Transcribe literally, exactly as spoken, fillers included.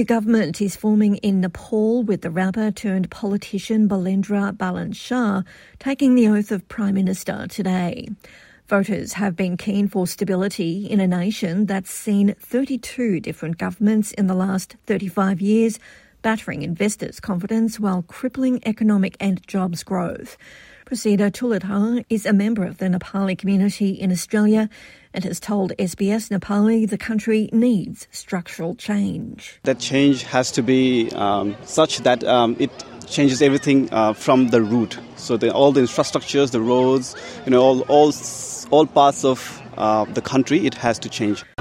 new government is forming in Nepal with the rapper-turned-politician Balendra Balan Shah taking the oath of Prime Minister today. Voters have been keen for stability in a nation that's seen thirty-two different governments in the last thirty-five years, battering investors' confidence while crippling economic and jobs growth. Prasida Tuladhar is a member of the Nepali community in Australia and has told S B S Nepali the country needs structural change. That change has to be um, such that um, it changes everything uh, from the root. So the, all the infrastructures, the roads, you know, all all, all parts of uh, the country, it has to change.